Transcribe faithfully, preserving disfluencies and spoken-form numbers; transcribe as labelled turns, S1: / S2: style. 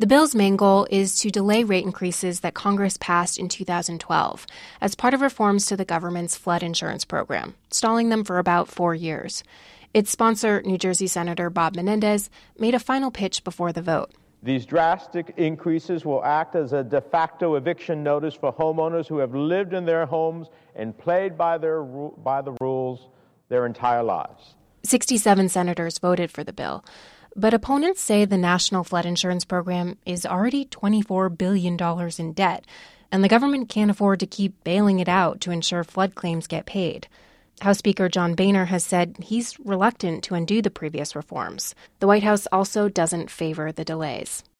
S1: The bill's main goal is to delay rate increases that Congress passed in two thousand twelve as part of reforms to the government's flood insurance program, stalling them for about four years. Its sponsor, New Jersey Senator Bob Menendez, made a final pitch before the vote.
S2: These drastic increases will act as a de facto eviction notice for homeowners who have lived in their homes and played by their by the rules their entire lives.
S1: sixty-seven senators voted for the bill. But opponents say the National Flood Insurance Program is already twenty-four billion dollars in debt, and the government can't afford to keep bailing it out to ensure flood claims get paid. House Speaker John Boehner has said he's reluctant to undo the previous reforms. The White House also doesn't favor the delays.